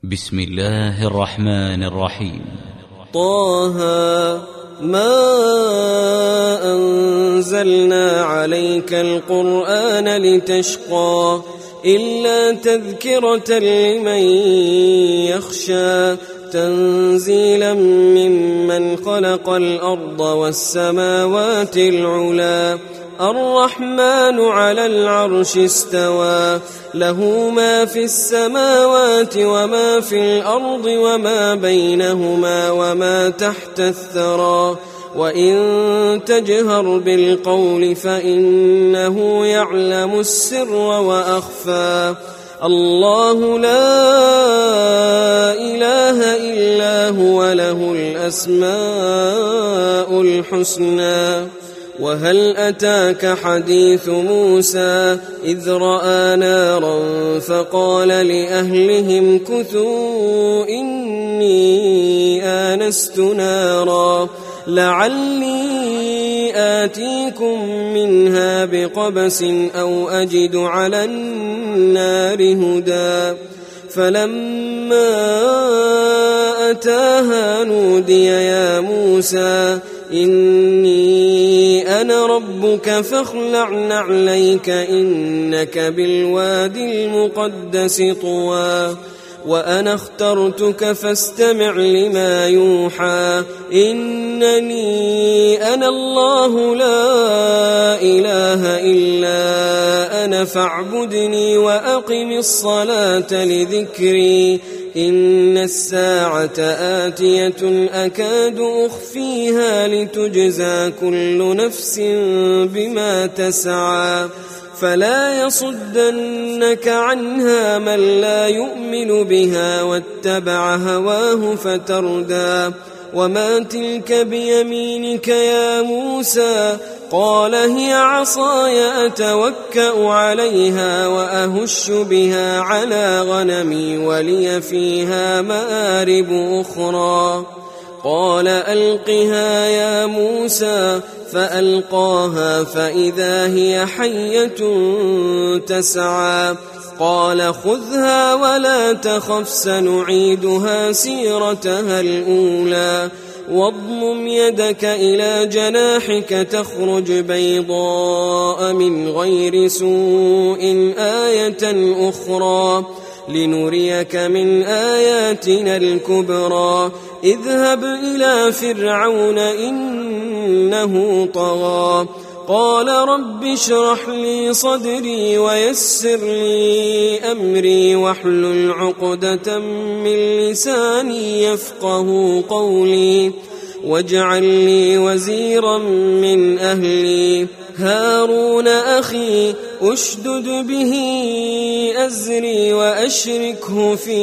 بسم الله الرحمن الرحيم. طه ما أنزلنا عليك القرآن لتشقى إلا تذكرة لمن يخشى تنزيلا ممن خلق الأرض والسماوات العلى الرحمن على العرش استوى له ما في السماوات وما في الأرض وما بينهما وما تحت الثرى وإن تجهر بالقول فإنه يعلم السر وأخفى الله لا إله إلا هو له الأسماء الحسنى. وهل أتاك حديث موسى إذ رأى نارا فقال لأهلهم كثوا إني آنست نارا لعلي آتيكم منها بقبس أو أجد على النار هدى فلما أتاها نودي يا موسى إني أنا ربك فاخلع نعليك إنك بالوادي المقدس طوى وأنا اخترتك فاستمع لما يوحى إنني أنا الله لا إله إلا أنا فاعبدني وأقم الصلاة لذكري إن الساعة آتية أكاد أخفيها لتجزى كل نفس بما تسعى فلا يصدنك عنها من لا يؤمن بها واتبع هواه فتردى وما تلك بيمينك يا موسى قال هي عصاي أتوكأ عليها وأهش بها على غنمي ولي فيها مآرب أخرى قال ألقها يا موسى فألقاها فإذا هي حية تسعى قال خذها ولا تخف سنعيدها سيرتها الأولى واضمم يدك إلى جناحك تخرج بيضاء من غير سوء آية أخرى لنريك من آياتنا الكبرى اذهب إلى فرعون إنه طغى قال رب اشرح لي صدري ويسر لي أمري واحلل عقدة من لساني يفقه قولي واجعل لي وزيرا من أهلي هارون أخي أشدد به أزري وأشركه في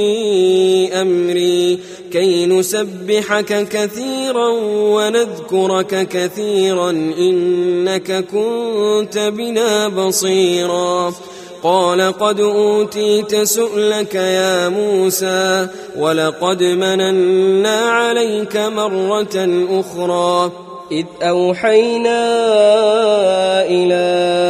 أمري كي نسبحك كثيرا ونذكرك كثيرا إنك كنت بنا بصيرا قال قد أوتيت سؤلك يا موسى ولقد مننا عليك مرة أخرى إذ أوحينا إلى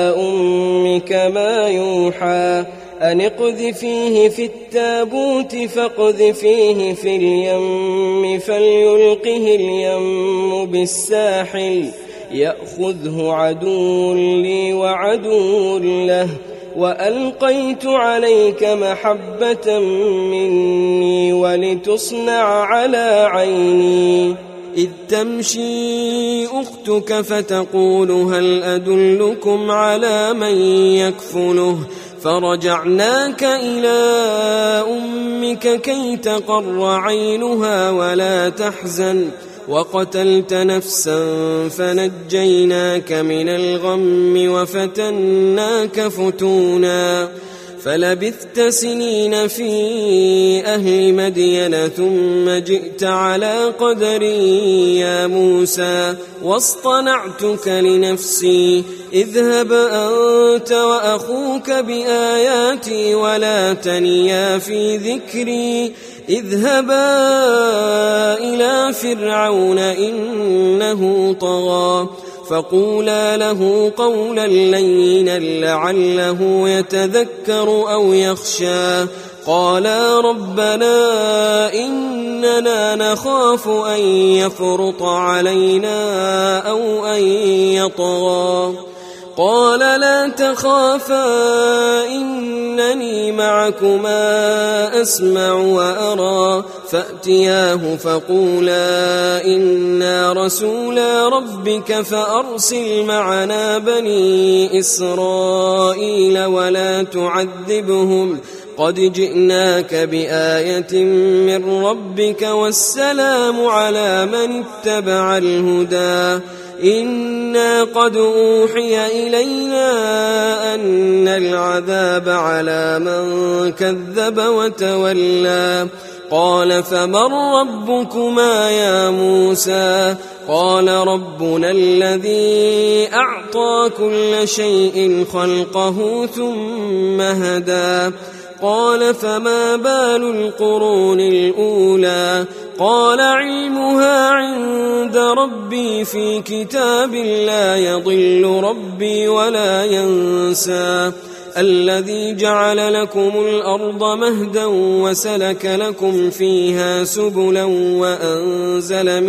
أمك ما يوحى أن اقذفيه في التابوت فاقذفيه في اليم فليلقه اليم بالساحل يأخذه عدو لي وعدو له وألقيت عليك محبة مني ولتصنع على عيني إذ تمشي أختك فتقول هل أدلكم على من يكفله فرجعناك إلى أمك كي تقر عينها ولا تحزن وقتلت نفسا فنجيناك من الغم وفتناك فتونا فلبثت سنين في أهل مدين ثم جئت على قدري يا موسى واصطنعتك لنفسي اذهب أنت وأخوك بآياتي ولا تنيا في ذكري اذهبا إلى فرعون إنه طغى فقولا له قولا لينا لعله يتذكر أو يخشى قالا ربنا إننا نخاف أن يفرط علينا أو أن يطغى قال لا تخافا إنني معكما أسمع وأرى فأتياه فقولا إنا رسولا ربك فأرسل معنا بني إسرائيل ولا تعذبهم قد جئناك بآية من ربك والسلام على من اتبع الهدى إنا قد أوحي إلينا أن العذاب على من كذب وتولى قال فمن ربكما يا موسى قال ربنا الذي أعطى كل شيء خلقه ثم هدى قال فما بال القرون الأولى قال علمها عند ربي في كتاب لا يضل ربي ولا ينسى الذي جعل لكم الأرض مهدا وسلك لكم فيها سبلا وأنزل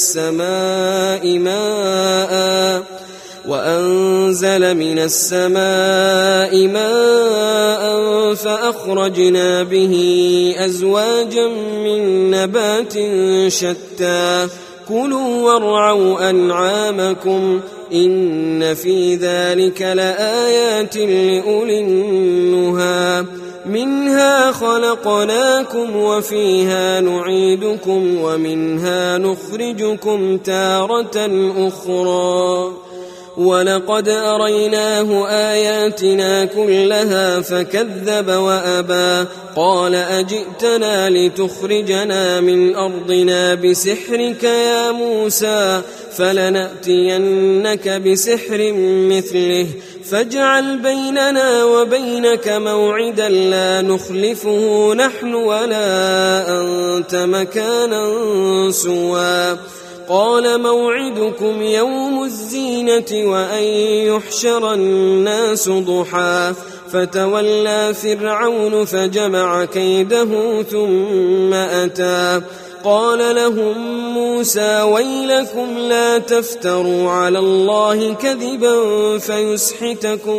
من السماء ماء فأخرجنا به أزواجا من نبات شتى كلوا وارعوا أنعامكم إن في ذلك لآيات لأولي النهى منها خلقناكم وفيها نعيدكم ومنها نخرجكم تارة أخرى ولقد أريناه آياتنا كلها فكذب وأبى قال أجئتنا لتخرجنا من أرضنا بسحرك يا موسى فلنأتينك بسحر مثله فاجعل بيننا وبينك موعدا لا نخلفه نحن ولا أنت مكانا سوى قال موعدكم يوم الزينة وأن يحشر الناس ضحى فتولى فرعون فجمع كيده ثم أتى قال لهم موسى ويلكم لا تفتروا على الله كذبا فيسحتكم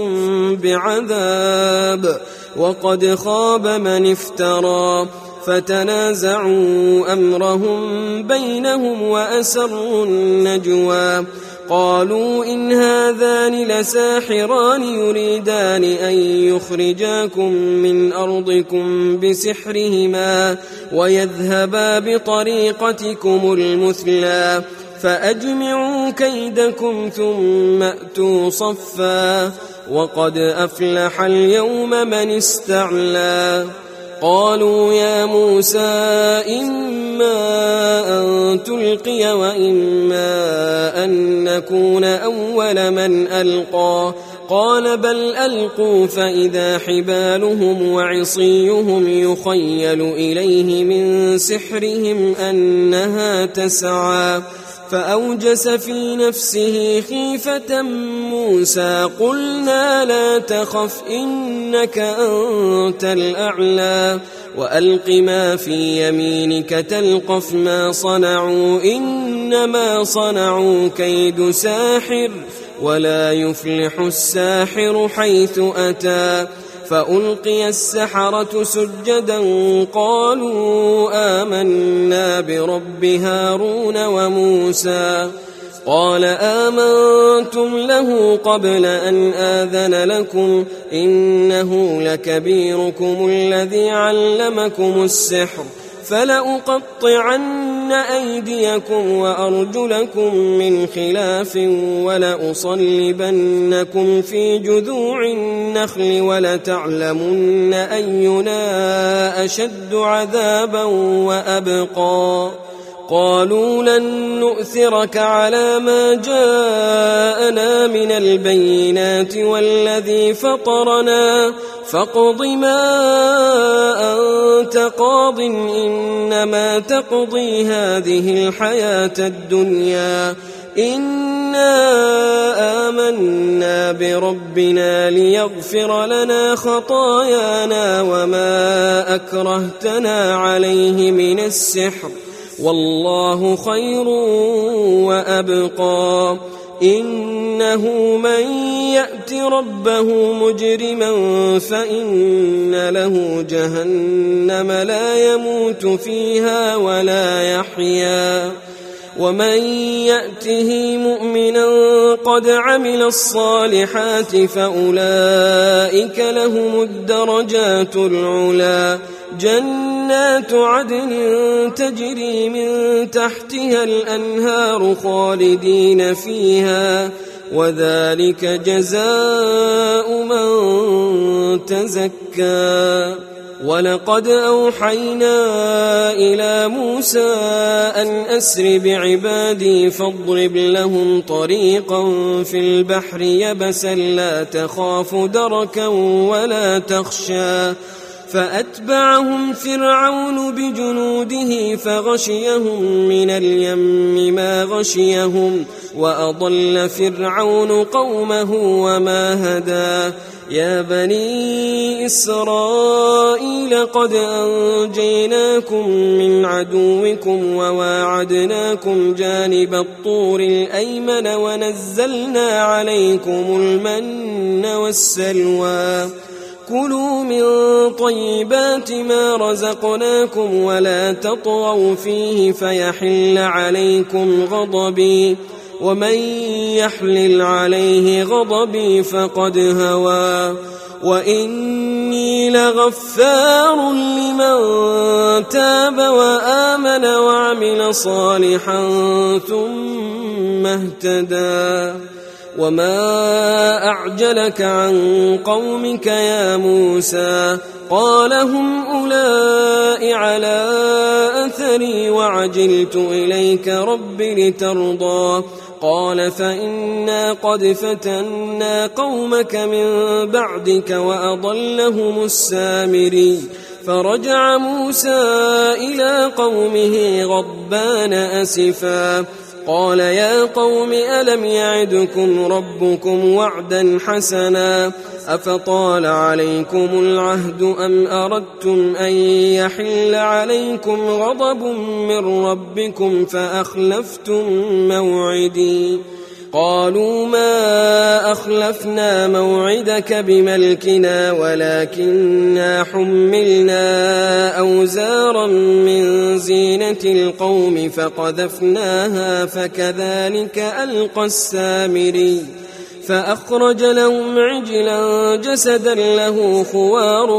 بعذاب وقد خاب من افترى فتنازعوا أمرهم بينهم وأسروا النجوى قالوا إن هذان لساحران يريدان أن يخرجاكم من أرضكم بسحرهما ويذهبا بطريقتكم المثلى فأجمعوا كيدكم ثم أتوا صفا وقد أفلح اليوم من استعلى قالوا يا موسى إما أن تلقي وإما أن نكون أول من ألقى قال بل ألقوا فإذا حبالهم وعصيهم يخيل إليه من سحرهم أنها تسعى فأوجس في نفسه خيفة موسى قلنا لا تخف إنك أنت الأعلى وألق ما في يمينك تلقف ما صنعوا إنما صنعوا كيد ساحر ولا يفلح الساحر حيث أتى فألقي السحرة سجدا قالوا آمنا برب هارون وموسى قال آمنتم له قبل أن آذن لكم إنه لكبيركم الذي علمكم السحر فلأقطعن أيديكم وأرجلكم من خلاف ولأصلبنكم في جذوع النخل ولتعلمن أينا أشد عذابا وأبقى قالوا لن نؤثرك على ما جاءنا من البينات والذي فطرنا فاقض ما أنت قاض إنما تقضي هذه الحياة الدنيا إنا آمنا بربنا ليغفر لنا خطايانا وما أكرهتنا عليه من السحر والله خير وأبقى إنه من يأت ربه مجرما فإن له جهنم لا يموت فيها ولا يحيا ومن يأته مؤمنا قد عمل الصالحات فأولئك لهم الدرجات العلا جنات عدن تجري من تحتها الأنهار خالدين فيها وذلك جزاء من تزكى ولقد أوحينا إلى موسى أن أسر بعبادي فاضرب لهم طريقا في البحر يبسا لا تخاف دركا ولا تخشى فأتبعهم فرعون بجنوده فغشيهم من اليم ما غشيهم وأضل فرعون قومه وما هدى يا بني إسرائيل قد أنجيناكم من عدوكم وواعدناكم جانب الطور الأيمن ونزلنا عليكم المن والسلوى كلوا من طيبات ما رزقناكم ولا تطغوا فيه فيحل عليكم غضبي ومن يحلل عليه غضبي فقد هوى وإني لغفار لمن تاب وآمن وعمل صالحا ثم اهتدى وما أعجلك عن قومك يا موسى قال هم أولئك على أثري وعجلت إليك رب لترضى قال فإنا قد فتنا قومك من بعدك وأضلهم السامري فرجع موسى إلى قومه غضبان أسفا قال يا قوم ألم يعدكم ربكم وعدا حسنا أفطال عليكم العهد أم أردتم أن يحل عليكم غضب من ربكم فأخلفتم موعدي قالوا ما أخلفنا موعدك بملكنا ولكننا حملنا أوزارا من زينة القوم فقذفناها فكذلك ألقى السامري فأخرج لهم عجلا جسدا له خوار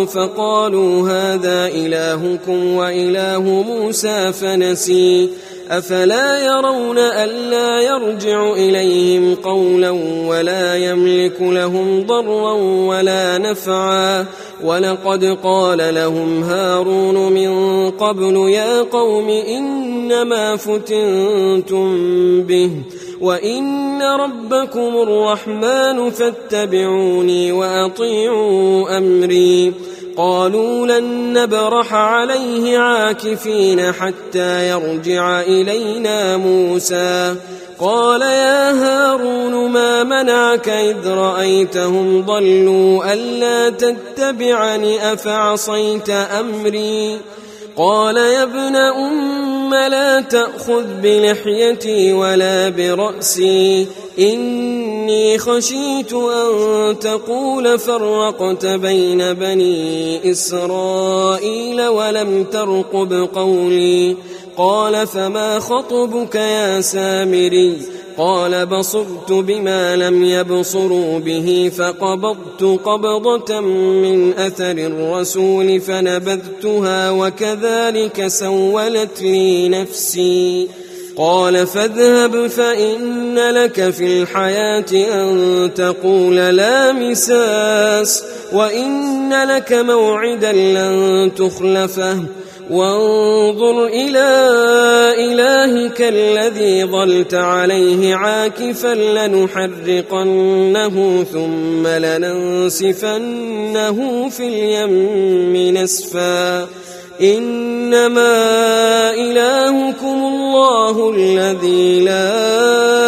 فقالوا هذا إلهكم وإله موسى فنسي أفلا يرون ألا يرجع إليهم قولا ولا يملك لهم ضرا ولا نفعا ولقد قال لهم هارون من قبل يا قوم إنما فتنتم به وإن ربكم الرحمن فاتبعوني وأطيعوا أمري قالوا لن نبرح عليه عاكفين حتى يرجع إلينا موسى قال يا هارون ما منعك إذ رأيتهم ضلوا ألا تتبعني أفعصيت أمري قال يا ابن أم لا تأخذ بلحيتي ولا برأسي إني خشيت أن تقول فرقت بين بني إسرائيل ولم ترقب قولي قال فما خطبك يا سامري قال بصرت بما لم يبصروا به فقبضت قبضة من أثر الرسول فنبذتها وكذلك سولت لي نفسي قال فاذهب فإن لك في الحياة أن تقول لا مساس وإن لك موعدا لن تخلفه وانظر إلى إلهك الذي ظلت عليه عاكفا لنحرقنه ثم لننسفنه في اليم نسفا إنما إلهكم الله الذي لا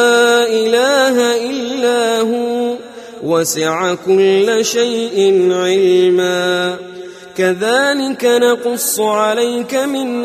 وسع كل شيء علما كذلك نقص عليك من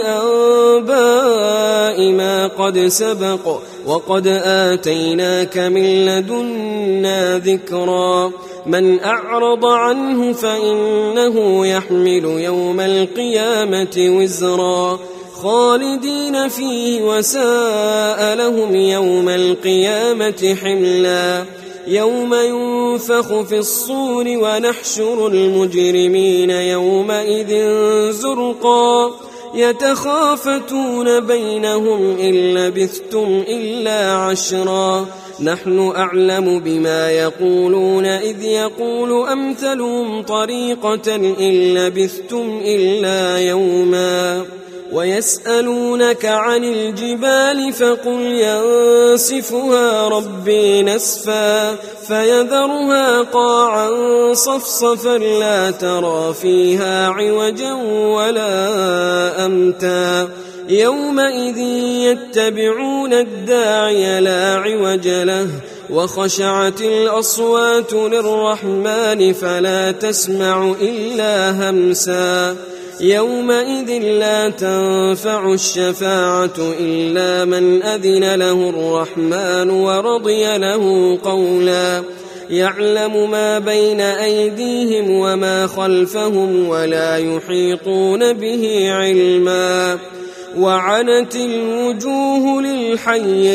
أنباء ما قد سبق وقد آتيناك من لدنا ذكرا من أعرض عنه فإنه يحمل يوم القيامة وزرا خالدين فيه وساء لهم يوم القيامة حملا يوم ينفخ في الصور ونحشر المجرمين يومئذ زرقا يتخافتون بينهم إن لبثتم إلا عشرا نحن أعلم بما يقولون إذ يقول أمثلهم طريقة إن لبثتم إلا يوما ويسألونك عن الجبال فقل ينسفها ربي نسفا فيذرها قاعا صفصفا لا ترى فيها عوجا ولا أمتا يومئذ يتبعون الداعي لا عوج له وخشعت الأصوات للرحمن فلا تسمع إلا همسا يومئذ لا تنفع الشفاعة إلا من أذن له الرحمن ورضي له قولا يعلم ما بين أيديهم وما خلفهم ولا يحيطون به علما وعنت الوجوه للحي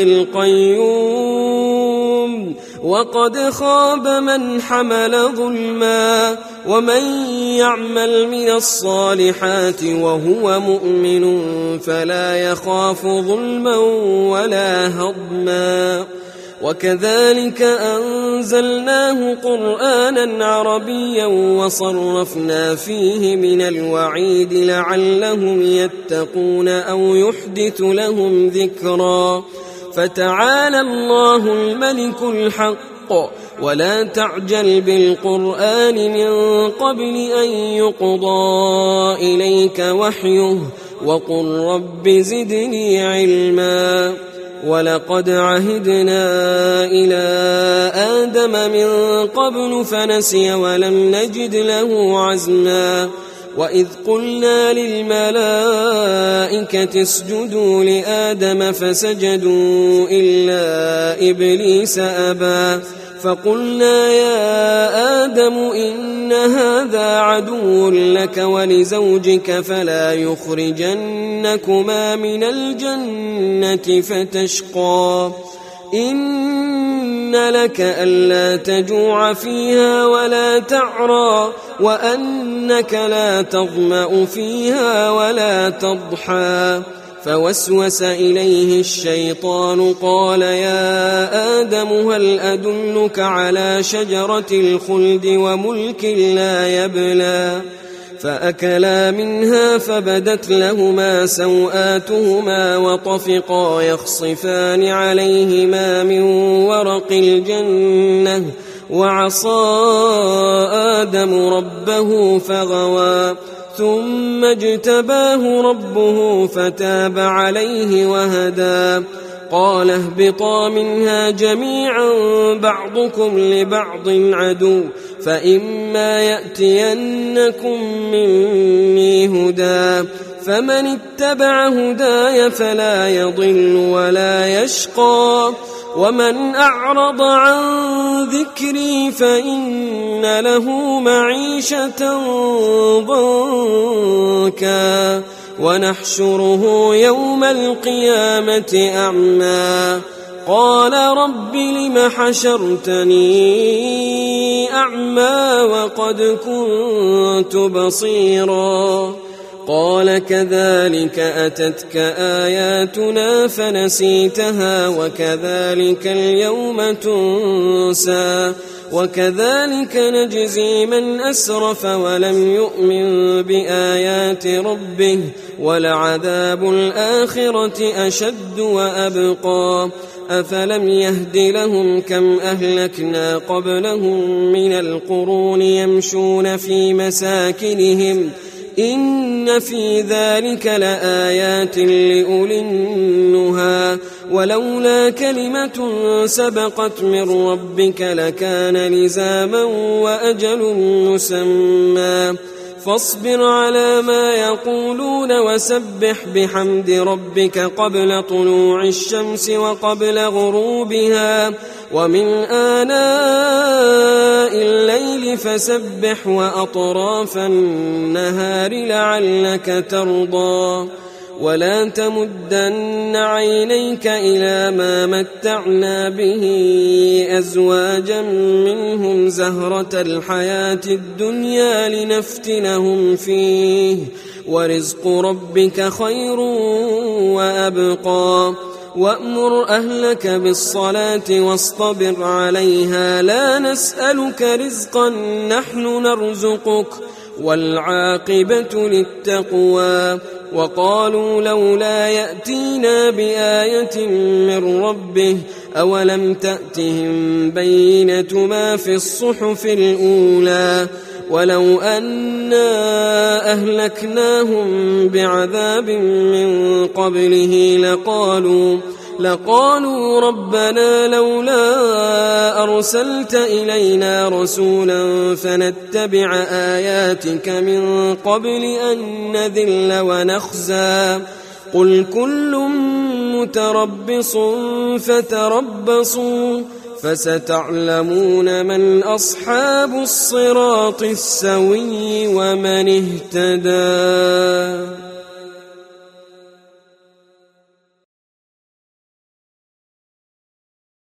القيوم وقد خاب من حمل ظلما ومن يعمل من الصالحات وهو مؤمن فلا يخاف ظلما ولا هضما وكذلك أنزلناه قرآنا عربيا وصرفنا فيه من الوعيد لعلهم يتقون أو يحدث لهم ذكرا فتعالى الله الملك الحق ولا تعجل بالقرآن من قبل أن يقضى إليك وحيه وقل رب زدني علما ولقد عهدنا إلى آدم من قبل فنسي ولم نجد له عزما وإذ قلنا للملائكة اسجدوا لآدم فسجدوا إلا إبليس أبى فقلنا يا آدم إن هذا عدو لك ولزوجك فلا يخرجنكما من الجنة فتشقى إن لك ألا تجوع فيها ولا تعرى وأنك لا تظمأ فيها ولا تضحى فوسوس إليه الشيطان قال يا آدم هل أدلك على شجرة الخلد وملك لا يبلى فأكلا منها فبدت لهما سوآتهما وطفقا يخصفان عليهما من ورق الجنة وعصى آدم ربه فغوى ثم اجتباه ربه فتاب عليه وهدى قال اهبطا منها جميعا بعضكم لبعض عدو فإما يأتينكم مني هدى فمن اتبع هداي فلا يضل ولا يشقى ومن أعرض عن ذكري فإن له معيشة ضنكا ونحشره يوم القيامة أعمى قال رب لم حشرتني أعمى وقد كنت بصيرا قال كذلك أتتك آياتنا فنسيتها وكذلك اليوم تنسى وكذلك نجزي من أسرف ولم يؤمن بآيات ربه ولعذاب الآخرة أشد وأبقى أفلم يهد لهم كم أهلكنا قبلهم من القرون يمشون في مساكنهم إن في ذلك لآيات لأولي النهى ولولا كلمة سبقت من ربك لكان لزاما وأجل مسمى فاصبر على ما يقولون وسبح بحمد ربك قبل طلوع الشمس وقبل غروبها ومن آناء الليل فسبح وأطراف النهار لعلك ترضى ولا تمدن عينيك إلى ما متعنا به أزواجا منهم زهرة الحياة الدنيا لنفتنهم فيه ورزق ربك خير وأبقى وأمر أهلك بالصلاة واصطبر عليها لا نسألك رزقا نحن نرزقك والعاقبة للتقوى وقالوا لولا يأتينا بآية من ربه أولم تأتهم بينة ما في الصحف الأولى ولو أنا أهلكناهم بعذاب من قبله لقالوا ربنا لولا أرسلت إلينا رسولا فنتبع آياتك من قبل أن نذل ونخزى قل كل متربص فتربصوا فستعلمون من أصحاب الصراط السوي ومن اهتدى.